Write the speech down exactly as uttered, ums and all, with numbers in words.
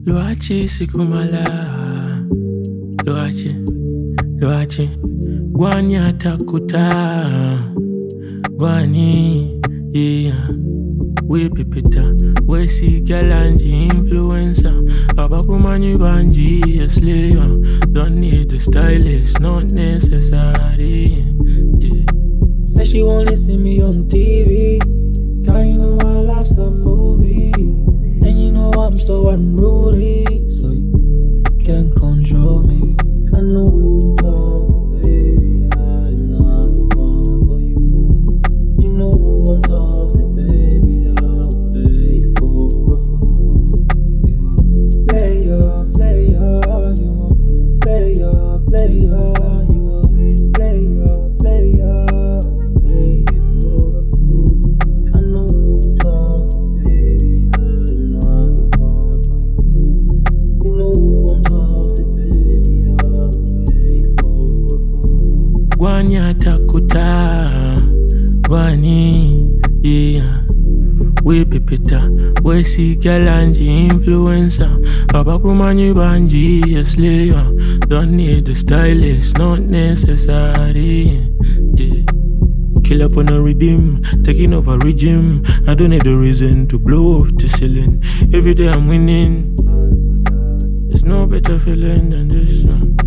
Loachi sikumala, Loachi, Loachi, Gwanya takuta, Gwani, yeah. We pipita, we see galanji influencer. Abakumanyi banji a slayer. Don't need the stylist, not necessary. Yeah. Say she only see me on T V. Girl, you know I love some movie. And you know I'm so unruly, so you can't control me. I know I'm tough, baby, I'm not the one for you. You know I'm toxic, baby, I'll play for a fool. You are player, player, you are player, player, you are player, player, play for a fool. I know I'm toxic, baby, I'm not the one for you. You know I'm toxic, baby, I'll play for a fool. Gwanya takuta, Gwani, yeah. We pipita, we see galanji influencer. Abakumanyi banji a slayer. Don't need the stylist, not necessary. Yeah. Kill up on a redeem, taking over regime. I don't need a reason to blow off the ceiling. Every day I'm winning. There's no better feeling than this one.